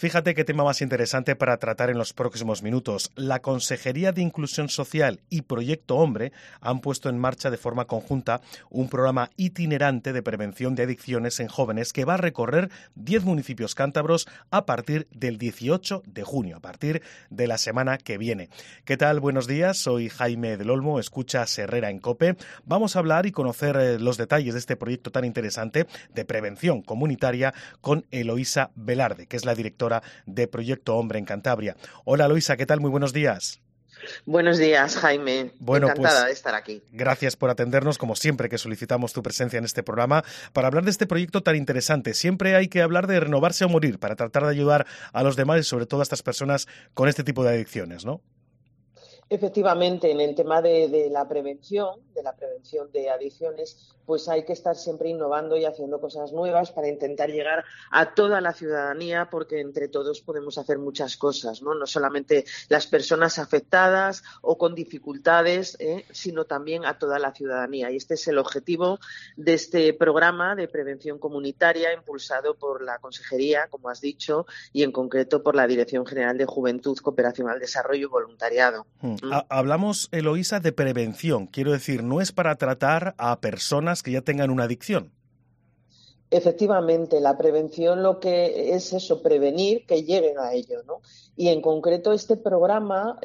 Fíjate qué tema más interesante para tratar en los próximos minutos. La Consejería de Inclusión Social y Proyecto Hombre han puesto en marcha de forma conjunta un programa itinerante de prevención de adicciones en jóvenes que va a recorrer 10 municipios cántabros a partir del 18 de junio, a partir de la semana que viene. ¿Qué tal? Buenos días, soy Jaime del Olmo, escuchas Herrera en COPE. Vamos a hablar y conocer los detalles de este proyecto tan interesante de prevención comunitaria con Eloísa Velarde, que es la directora de Proyecto Hombre en Cantabria. Hola Eloísa, ¿qué tal? Muy buenos días. Buenos días, Jaime. Bueno, encantada de estar aquí. Gracias por atendernos, como siempre que solicitamos tu presencia en este programa, para hablar de este proyecto tan interesante. Siempre hay que hablar de renovarse o morir para tratar de ayudar a los demás y sobre todo a estas personas con este tipo de adicciones, ¿no? Efectivamente, en el tema de la prevención de adicciones, pues hay que estar siempre innovando y haciendo cosas nuevas para intentar llegar a toda la ciudadanía, porque entre todos podemos hacer muchas cosas, ¿no? No solamente las personas afectadas o con dificultades, sino también a toda la ciudadanía. Y este es el objetivo de este programa de prevención comunitaria impulsado por la Consejería, como has dicho, y en concreto por la Dirección General de Juventud, Cooperación al Desarrollo y Voluntariado. Hablamos, Eloísa, de prevención. Quiero decir, no es para tratar a personas que ya tengan una adicción. Efectivamente, la prevención lo que es eso, prevenir que lleguen a ello, ¿no? Y en concreto este programa,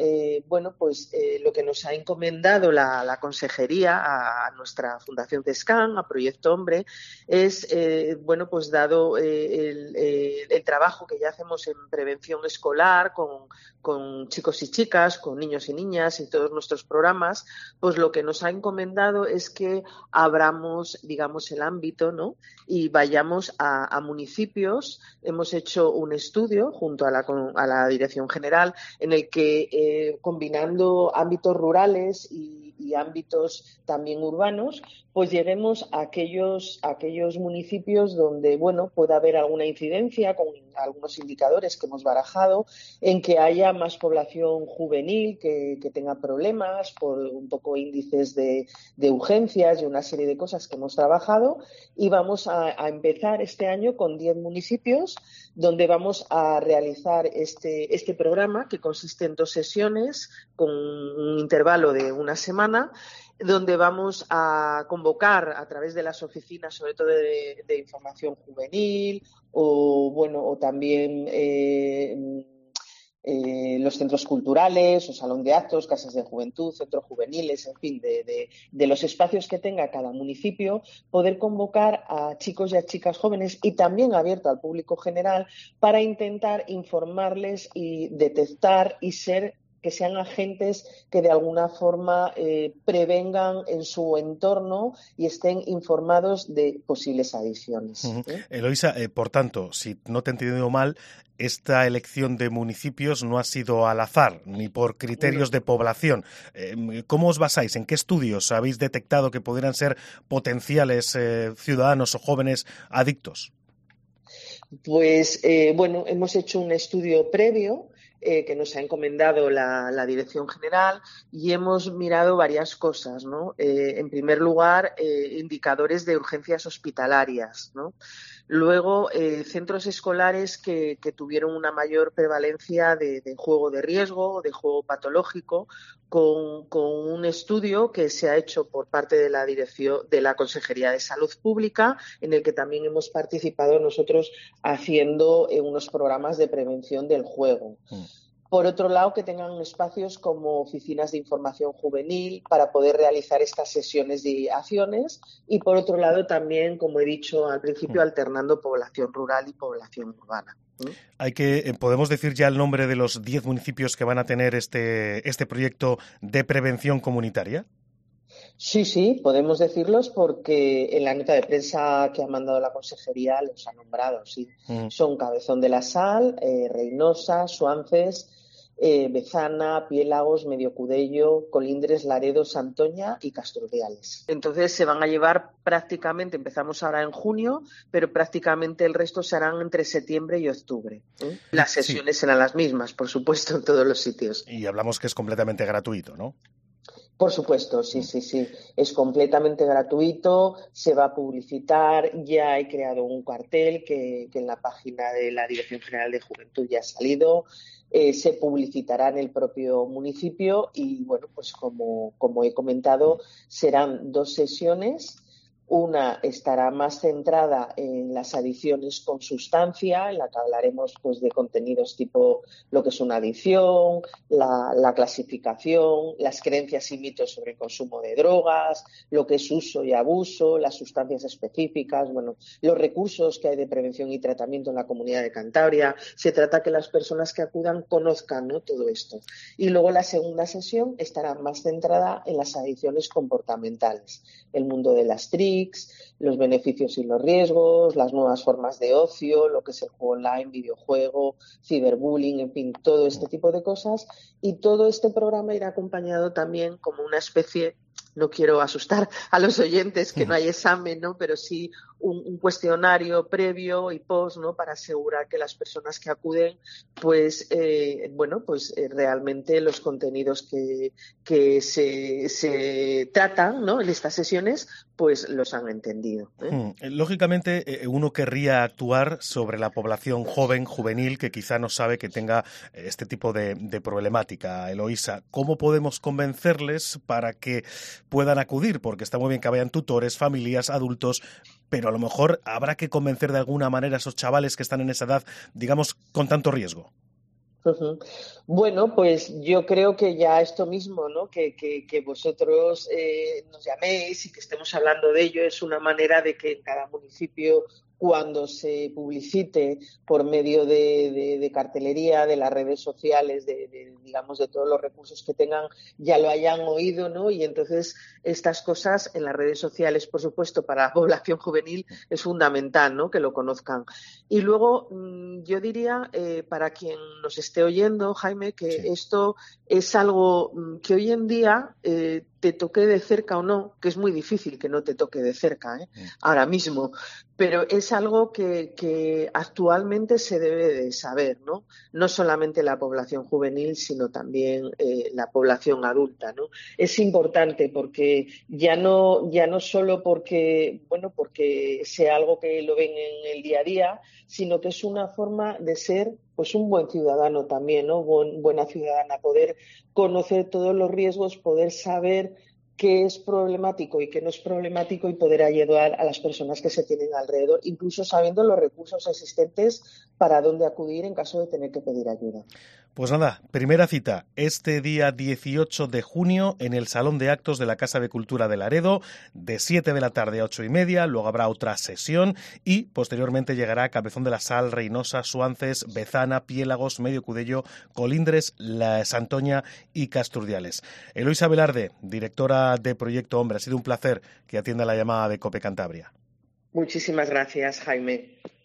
lo que nos ha encomendado la Consejería a nuestra Fundación CESCAN, a Proyecto Hombre, es, dado el trabajo que ya hacemos en prevención escolar con chicos y chicas, con niños y niñas y todos nuestros programas, pues lo que nos ha encomendado es que abramos, digamos, el ámbito, ¿no? Y vayamos a municipios. Hemos hecho un estudio junto a la Dirección General en el que, combinando ámbitos rurales y ámbitos también urbanos, pues lleguemos a aquellos municipios donde, pueda haber alguna incidencia con algunos indicadores que hemos barajado, en que haya más población juvenil que tenga problemas por un poco índices de urgencias y una serie de cosas que hemos trabajado, y vamos a empezar este año con 10 municipios donde vamos a realizar este programa, que consiste en 2 sesiones con un intervalo de una semana, donde vamos a convocar a través de las oficinas, sobre todo de información juvenil, o también los centros culturales o salón de actos, casas de juventud, centros juveniles, en fin, de los espacios que tenga cada municipio, poder convocar a chicos y a chicas jóvenes, y también abierto al público general, para intentar informarles y detectar y que sean agentes que de alguna forma prevengan en su entorno y estén informados de posibles adicciones. Eloísa, por tanto, si no te he entendido mal, esta elección de municipios no ha sido al azar, ni por criterios de población. ¿Cómo os basáis? ¿En qué estudios habéis detectado que pudieran ser potenciales ciudadanos o jóvenes adictos? Pues, hemos hecho un estudio previo que nos ha encomendado la Dirección General, y hemos mirado varias cosas, ¿no? En primer lugar, indicadores de urgencias hospitalarias, ¿no? Luego, centros escolares que tuvieron una mayor prevalencia de juego de riesgo, de juego patológico, con un estudio que se ha hecho por parte de la Dirección de la Consejería de Salud Pública, en el que también hemos participado nosotros haciendo unos programas de prevención del juego. Por otro lado, que tengan espacios como oficinas de información juvenil para poder realizar estas sesiones de acciones, y por otro lado también, como he dicho al principio, alternando población rural y población urbana. ¿Podemos decir ya el nombre de los 10 municipios que van a tener este proyecto de prevención comunitaria? Sí, podemos decirlos porque en la nota de prensa que ha mandado la Consejería los ha nombrado, sí. Son Cabezón de la Sal, Reynosa, Suances, Bezana, Piélagos, Mediocudello, Colindres, Laredo, Santoña y Casturdiales. Entonces se van a llevar prácticamente, empezamos ahora en junio, pero prácticamente el resto se harán entre septiembre y octubre. Las sesiones serán las mismas, por supuesto, en todos los sitios. Y hablamos que es completamente gratuito, ¿no? Por supuesto, sí, sí, sí. Es completamente gratuito, se va a publicitar, ya he creado un cartel que en la página de la Dirección General de Juventud ya ha salido, se publicitará en el propio municipio y, bueno, pues como he comentado, serán 2 sesiones. Una estará más centrada en las adicciones con sustancia, en la que hablaremos pues, de contenidos tipo lo que es una adicción, la clasificación, las creencias y mitos sobre el consumo de drogas, lo que es uso y abuso, las sustancias específicas, bueno, los recursos que hay de prevención y tratamiento en la Comunidad de Cantabria. Se trata que las personas que acudan conozcan, ¿no?, todo esto. Y luego la segunda sesión estará más centrada en las adicciones comportamentales, el mundo de las TRICs, los beneficios y los riesgos, las nuevas formas de ocio, lo que es el juego online, videojuego, ciberbullying, en fin, todo este tipo de cosas. Y todo este programa irá acompañado también como una especie, no quiero asustar a los oyentes, que no hay examen, ¿no?, pero sí un cuestionario previo y post, ¿no?, para asegurar que las personas que acuden, pues, realmente los contenidos que se tratan, ¿no?, en estas sesiones, pues los han entendido, ¿eh? Lógicamente, uno querría actuar sobre la población joven, juvenil, que quizá no sabe que tenga este tipo de problemática. Eloísa, ¿cómo podemos convencerles para que puedan acudir? Porque está muy bien que vayan tutores, familias, adultos, pero a lo mejor habrá que convencer de alguna manera a esos chavales que están en esa edad, digamos, con tanto riesgo. Uh-huh. Bueno, pues yo creo que ya esto mismo, ¿no?, que vosotros nos llaméis y que estemos hablando de ello es una manera de que en cada municipio, cuando se publicite por medio de cartelería, de las redes sociales, digamos, de todos los recursos que tengan, ya lo hayan oído, ¿no? Y entonces estas cosas en las redes sociales, por supuesto, para la población juvenil es fundamental, ¿no?, que lo conozcan. Y luego yo diría, para quien nos esté oyendo, Jaime, que Sí. esto es algo que hoy en día te toque de cerca o no, que es muy difícil que no te toque de cerca, ahora mismo, pero es algo que actualmente se debe de saber, ¿no? No solamente la población juvenil, sino también la población adulta, ¿no? Es importante porque ya no solo porque sea algo que lo ven en el día a día, sino que es una forma de ser pues un buen ciudadano también, ¿no? Buena ciudadana, poder conocer todos los riesgos, poder saber qué es problemático y qué no es problemático y poder ayudar a las personas que se tienen alrededor, incluso sabiendo los recursos existentes para dónde acudir en caso de tener que pedir ayuda. Pues nada, primera cita, este día 18 de junio en el Salón de Actos de la Casa de Cultura de Laredo, de 7 de la tarde a 8:30, luego habrá otra sesión y posteriormente llegará a Cabezón de la Sal, Reynosa, Suances, Bezana, Piélagos, Medio Cudello, Colindres, La Santoña y Casturdiales. Eloísa Velarde, directora de Proyecto Hombre, ha sido un placer que atienda la llamada de COPE Cantabria. Muchísimas gracias, Jaime.